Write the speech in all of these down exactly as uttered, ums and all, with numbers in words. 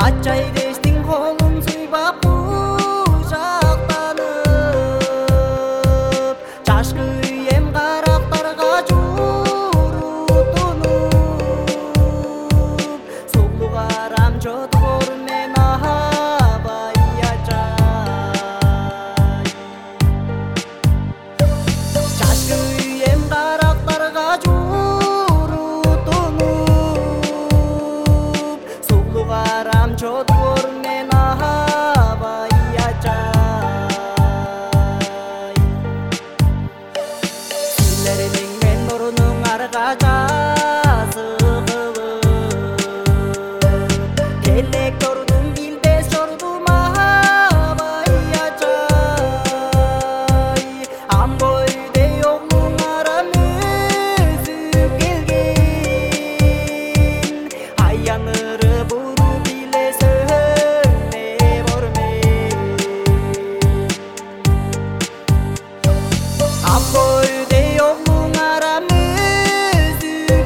Ачай дештің қолын сүйбап құшақтанып, жашқы үйем қарақтарға жұрутынып, сұлу қарам жотқор мен абай ачай. Жашқы үйем қарақтарға жұрутынып, сұлу қарам жотқор мен абай ачай. Силердің мен ұрының арға жазығылып, келек тордың билбес жордум абай ачай. Амбойдей оғлың арам өсіп келген, аяныры бұру билесің не бормен. Амбойдей оғлың арам өсіп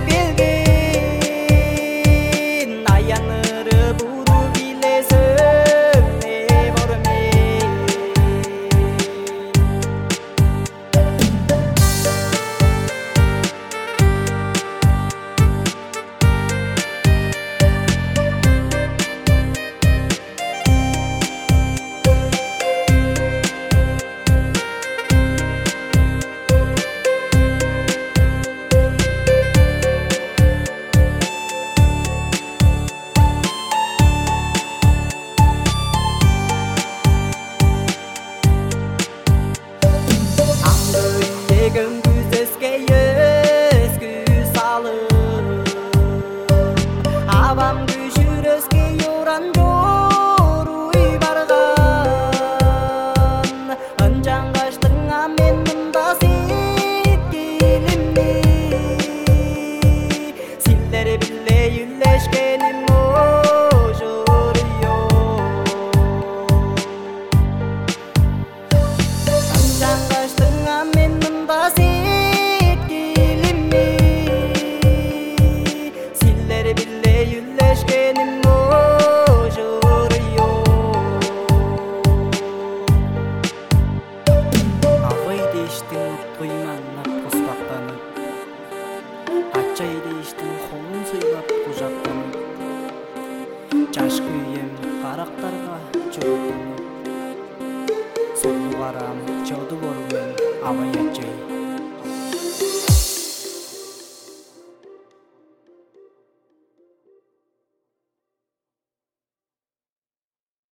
келген, аяныры бұру билесің не бормен. Егін күзеске ескі салып, абам күшіреске yorан жоруй барған. 은장 қаштың амен мұнда сеткелімме, сілдер біле үллешкенім ожырыйо. 은장 қаштың амен мұнда сеткелімме, сілдер біле үллешкенім ожырыйо. Абай дештің ұттойман нап қоспақтанып, Ачай дештің қолын сыйлап құшақтанып, жашқы үйем қарақтарға жұрутынып, сұлу қарам жоды бормен абай ачай.